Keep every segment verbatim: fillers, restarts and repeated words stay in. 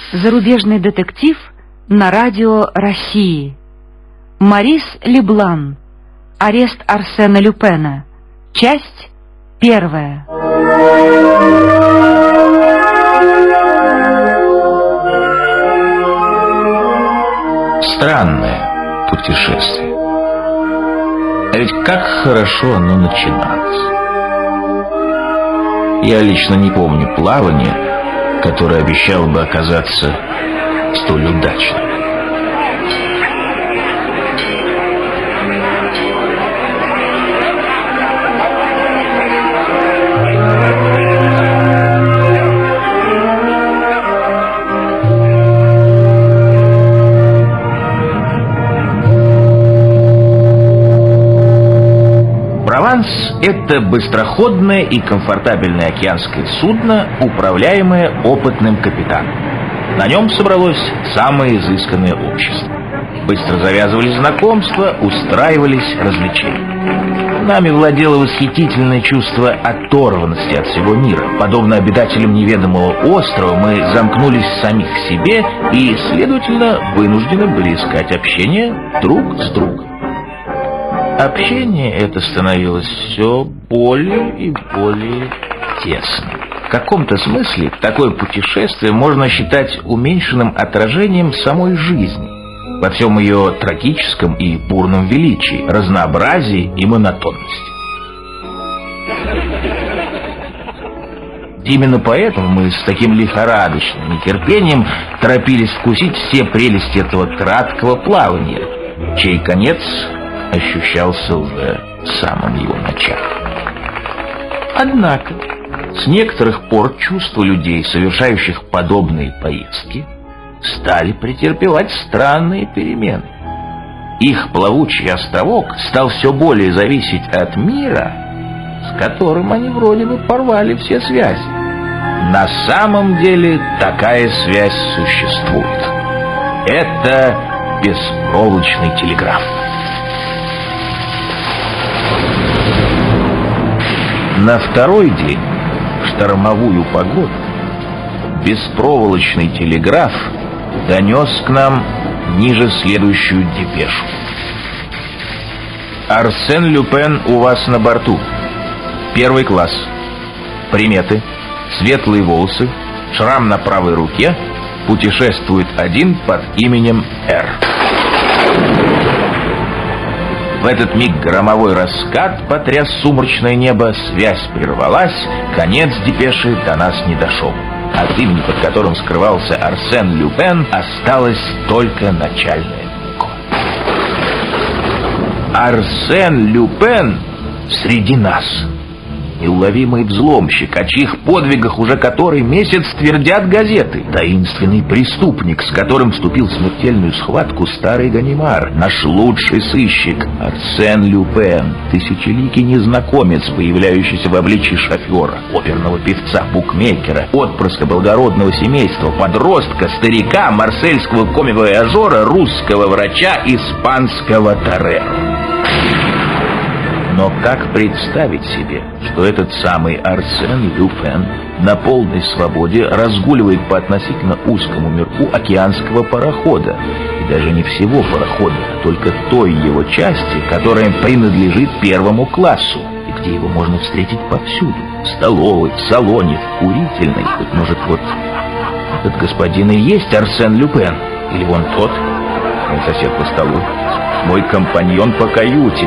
Зарубежный детектив на радио России. Марис Леблан. Арест Арсена Люпена. Часть первая. Странное путешествие. А ведь как хорошо оно начиналось. Я лично не помню плавания, которое обещало бы оказаться столь удачным. «Прованс» — это быстроходное и комфортабельное океанское судно, управляемое опытным капитаном. На нем собралось самое изысканное общество. Быстро завязывались знакомства, устраивались развлечения. Нами владело восхитительное чувство оторванности от всего мира. Подобно обитателям неведомого острова, мы замкнулись в самих себе и, следовательно, вынуждены были искать общение друг с другом. Общение это становилось все более и более тесным. В каком-то смысле такое путешествие можно считать уменьшенным отражением самой жизни во всем ее трагическом и бурном величии, разнообразии и монотонности. Именно поэтому мы с таким лихорадочным нетерпением торопились вкусить все прелести этого краткого плавания, чей конец ощущался уже в самом его начале. Однако с некоторых пор чувства людей, совершающих подобные поездки, стали претерпевать странные перемены. Их плавучий островок стал все более зависеть от мира, с которым они вроде бы порвали все связи. На самом деле такая связь существует. Это беспроволочный телеграф. На второй день, в штормовую погоду, беспроволочный телеграф донес к нам ниже следующую депешу. Арсен Люпен у вас на борту. Первый класс. Приметы. Светлые волосы, шрам на правой руке, путешествует один под именем Р. В этот миг громовой раскат потряс сумрачное небо, связь прервалась, конец депеши до нас не дошел. От имени, под которым скрывался Арсен Люпен, осталась только начальная буква. Арсен Люпен среди нас. Неуловимый взломщик, о чьих подвигах уже который месяц твердят газеты. Таинственный преступник, с которым вступил в смертельную схватку старый Ганимар. Наш лучший сыщик Арсен Люпен. Тысячеликий незнакомец, появляющийся в обличии шофера, оперного певца, букмекера, отпрыска благородного семейства, подростка, старика, марсельского комивояжера, русского врача, испанского тореро. Но как представить себе, что этот самый Арсен Люпен на полной свободе разгуливает по относительно узкому мирку океанского парохода, и даже не всего парохода, а только той его части, которая принадлежит первому классу, и где его можно встретить повсюду, в столовой, в салоне, в курительной. Быть может, вот этот господин и есть Арсен Люпен, или вон тот, мой сосед по столу, мой компаньон по каюте.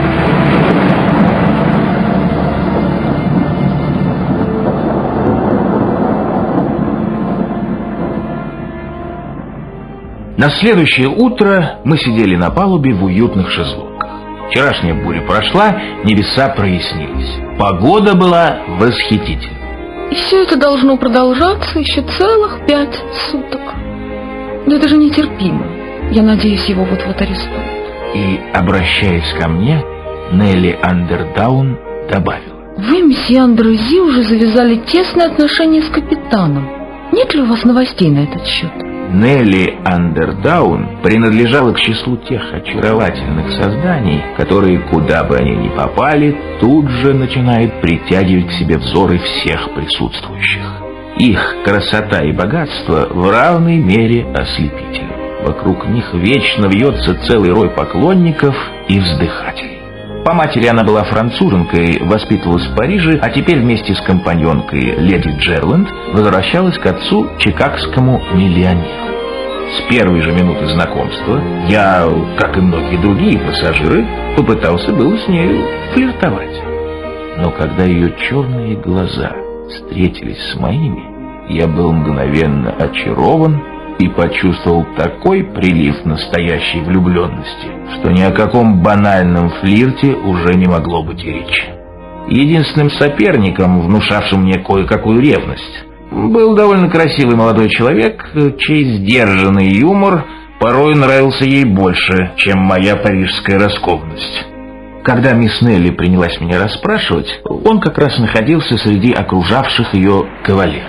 На следующее утро мы сидели на палубе в уютных шезлонгах. Вчерашняя буря прошла, небеса прояснились. Погода была восхитительной. И все это должно продолжаться еще целых пять суток. Но это же нетерпимо. Я надеюсь, его вот-вот арестуют. И, обращаясь ко мне, Нелли Андердаун добавила: Вы, месье Андрузи, уже завязали тесные отношения с капитаном. Нет ли у вас новостей на этот счет? Нелли Андердаун принадлежала к числу тех очаровательных созданий, которые, куда бы они ни попали, тут же начинают притягивать к себе взоры всех присутствующих. Их красота и богатство в равной мере ослепительны. Вокруг них вечно вьется целый рой поклонников и вздыхателей. По матери она была француженкой, воспитывалась в Париже, а теперь вместе с компаньонкой леди Джерланд возвращалась к отцу, чикагскому миллионеру. С первой же минуты знакомства я, как и многие другие пассажиры, попытался было с нею флиртовать. Но когда ее черные глаза встретились с моими, я был мгновенно очарован и почувствовал такой прилив настоящей влюбленности, что ни о каком банальном флирте уже не могло быть и речи. Единственным соперником, внушавшим мне кое-какую ревность, был довольно красивый молодой человек, чей сдержанный юмор порой нравился ей больше, чем моя парижская раскованность. Когда мисс Нелли принялась меня расспрашивать, он как раз находился среди окружавших ее кавалеров.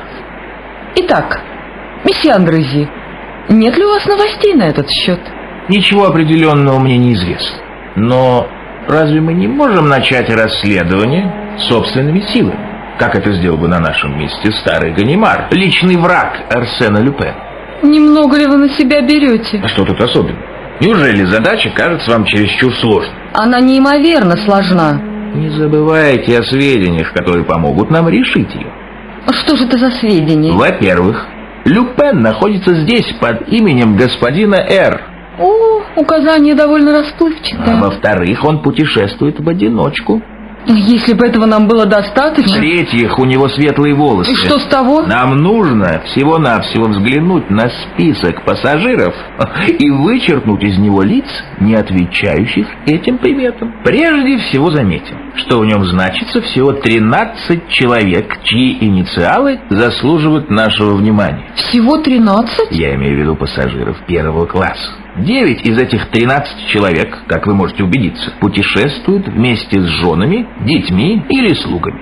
Итак, месье Андрези, нет ли у вас новостей на этот счет? Ничего определенного мне неизвестно. Но разве мы не можем начать расследование собственными силами? Как это сделал бы на нашем месте старый Ганимар, личный враг Арсена Люпена? Немного ли вы на себя берете? А что тут особенно? Неужели задача кажется вам чересчур сложной? Она неимоверно сложна. Не забывайте о сведениях, которые помогут нам решить ее. Что же это за сведения? Во-первых, Люпен находится здесь под именем господина Р. О, указание довольно расплывчатое. А во-вторых, он путешествует в одиночку. Если бы этого нам было достаточно... В-третьих, у него светлые волосы. И что с того? Нам нужно всего-навсего взглянуть на список пассажиров и вычеркнуть из него лиц, не отвечающих этим приметам. Прежде всего заметим, что в нем значится всего тринадцать человек, чьи инициалы заслуживают нашего внимания. Всего тринадцать? Я имею в виду пассажиров первого класса. Девять из этих тринадцати человек, как вы можете убедиться, путешествуют вместе с женами, детьми или слугами.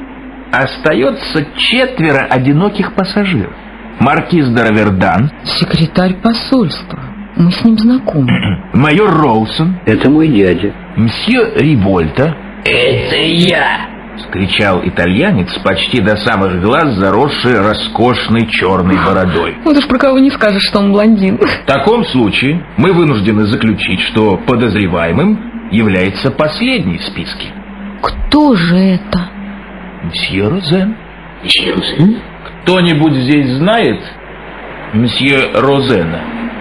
Остается четверо одиноких пассажиров. Маркиз де Равердан. Секретарь посольства. Мы с ним знакомы. Майор Роусон. Это мой дядя. Мсье Рибольта. Это я. — кричал итальянец, почти до самых глаз заросший роскошной черной бородой. Вот уж про кого не скажешь, что он блондин. В таком случае мы вынуждены заключить, что подозреваемым является последний в списке. Кто же это? Мсье Розен. Мсье Розен? Кто-нибудь здесь знает мсье Розена?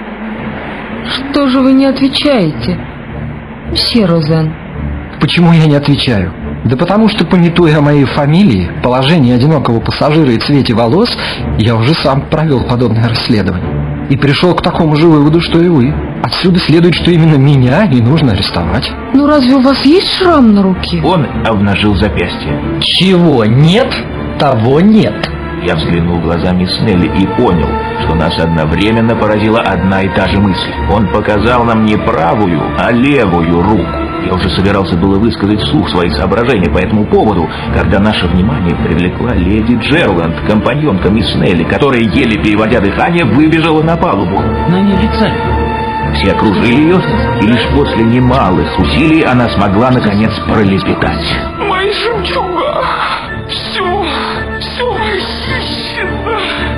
Что же вы не отвечаете, мсье Розен? Почему я не отвечаю? Да потому что, памятуя о моей фамилии, положении одинокого пассажира и цвете волос, я уже сам провел подобное расследование. И пришел к такому же выводу, что и вы. Отсюда следует, что именно меня не нужно арестовать. Ну разве у вас есть шрам на руке? Он обнажил запястье. Чего нет, того нет. Я взглянул в глаза мисс Нелли и понял, что нас одновременно поразила одна и та же мысль. Он показал нам не правую, а левую руку. Я уже собирался было высказать вслух свои соображения по этому поводу, когда наше внимание привлекла леди Джерланд, компаньонка мисс Нелли, которая, еле переводя дыхание, выбежала на палубу. На ней лица. Все окружили ее, и лишь после немалых усилий она смогла, наконец, пролепетать. Мои жемчуга! Все, все похищено!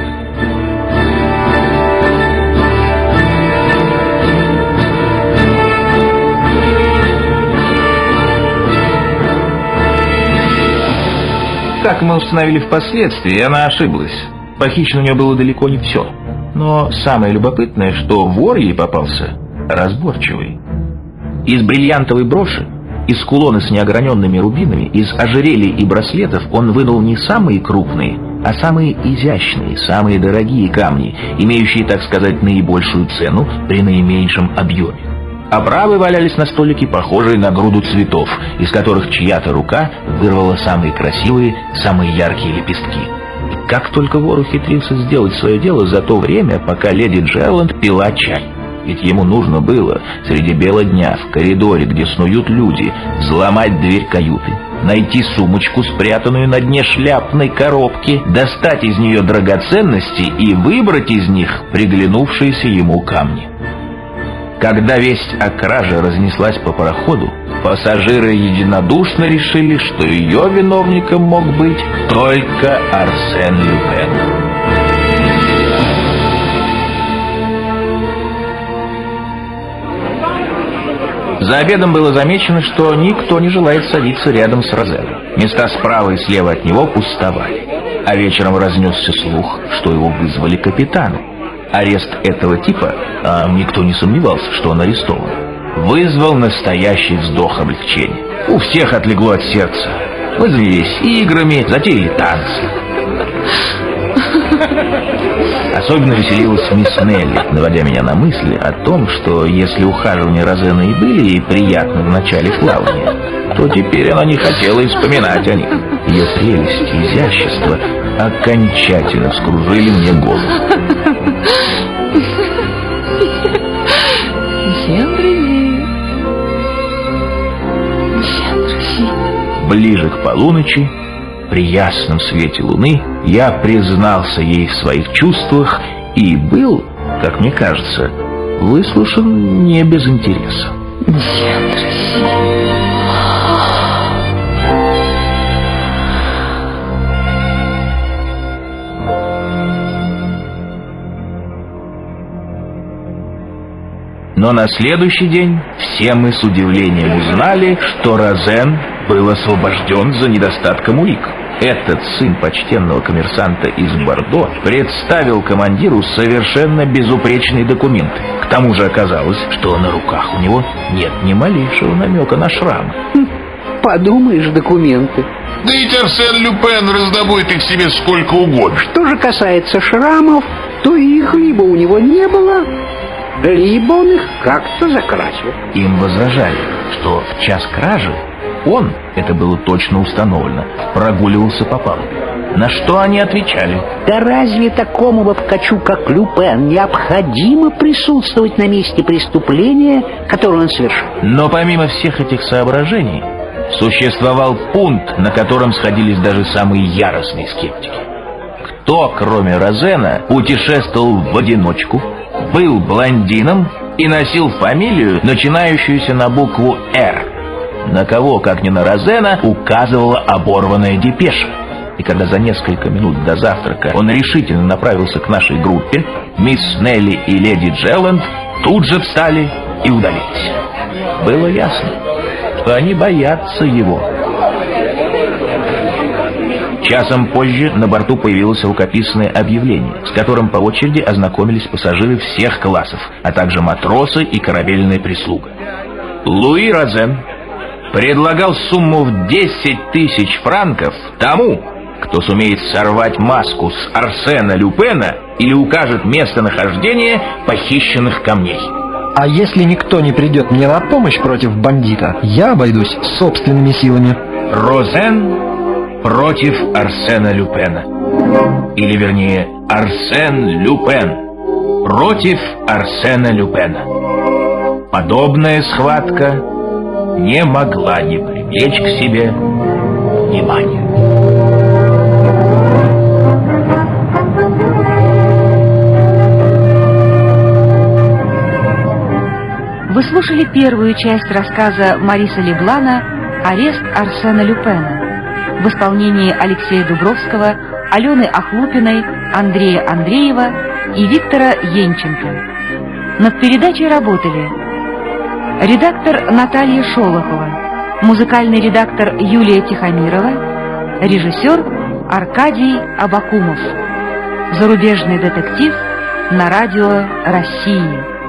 Как мы установили впоследствии, она ошиблась. Похищено у нее было далеко не все. Но самое любопытное, что вор ей попался разборчивый. Из бриллиантовой броши, из кулона с неограненными рубинами, из ожерелий и браслетов он вынул не самые крупные, а самые изящные, самые дорогие камни, имеющие, так сказать, наибольшую цену при наименьшем объеме. Оправы валялись на столике, похожие на груду цветов, из которых чья-то рука вырвала самые красивые, самые яркие лепестки. И как только вор ухитрился сделать свое дело за то время, пока леди Джерланд пила чай. Ведь ему нужно было среди бела дня в коридоре, где снуют люди, взломать дверь каюты, найти сумочку, спрятанную на дне шляпной коробки, достать из нее драгоценности и выбрать из них приглянувшиеся ему камни. Когда весть о краже разнеслась по пароходу, пассажиры единодушно решили, что ее виновником мог быть только Арсен Люпен. За обедом было замечено, что никто не желает садиться рядом с Розеном. Места справа и слева от него пустовали. А вечером разнесся слух, что его вызвали капитану. Арест этого типа, а никто не сомневался, что он арестован, вызвал настоящий вздох облегчения. У всех отлегло от сердца. Мы занялись играми, затеяли танцы. Особенно веселилась мисс Нелли, наводя меня на мысли о том, что если ухаживания Розена и были ей приятны в начале плавания, то теперь она не хотела и вспоминать о них. Ее прелесть и изящество окончательно вскружили мне голову. Ближе к полуночи, при ясном свете луны, я признался ей в своих чувствах и был, как мне кажется, выслушан не без интереса. Но на следующий день все мы с удивлением узнали, что Розен был освобожден за недостатком улик. Этот сын почтенного коммерсанта из Бордо представил командиру совершенно безупречные документы. К тому же оказалось, что на руках у него нет ни малейшего намека на шрамы. Подумаешь, документы. Да ведь Арсен Люпен раздобудет их себе сколько угодно. Что же касается шрамов, то их либо у него не было, либо он их как-то закрасил. Им возражали, что в час кражи он, это было точно установлено, прогуливался по палубе. На что они отвечали: да разве такому бабкачу, как Люпен, необходимо присутствовать на месте преступления, которое он совершил? Но помимо всех этих соображений, существовал пункт, на котором сходились даже самые яростные скептики. Кто, кроме Розена, путешествовал в одиночку, был блондином и носил фамилию, начинающуюся на букву «Р», на кого, как ни на Розена, указывала оборванная депеша. И когда за несколько минут до завтрака он решительно направился к нашей группе, мисс Нелли и леди Джелланд тут же встали и удалились. Было ясно, что они боятся его. Часом позже на борту появилось рукописное объявление, с которым по очереди ознакомились пассажиры всех классов, а также матросы и корабельная прислуга. Луи Розен предлагал сумму в десять тысяч франков тому, кто сумеет сорвать маску с Арсена Люпена или укажет местонахождение похищенных камней. А если никто не придет мне на помощь против бандита, я обойдусь собственными силами. Розен против Арсена Люпена. Или, вернее, Арсен Люпен против Арсена Люпена. Подобная схватка не могла не привлечь к себе внимания. Вы слушали первую часть рассказа Мариса Леблана «Арест Арсена Люпена» в исполнении Алексея Дубровского, Алены Охлупиной, Андрея Андреева и Виктора Енченко. Над передачей работали редактор Наталья Шолохова, музыкальный редактор Юлия Тихомирова, режиссер Аркадий Абакумов. Зарубежный детектив на радио России.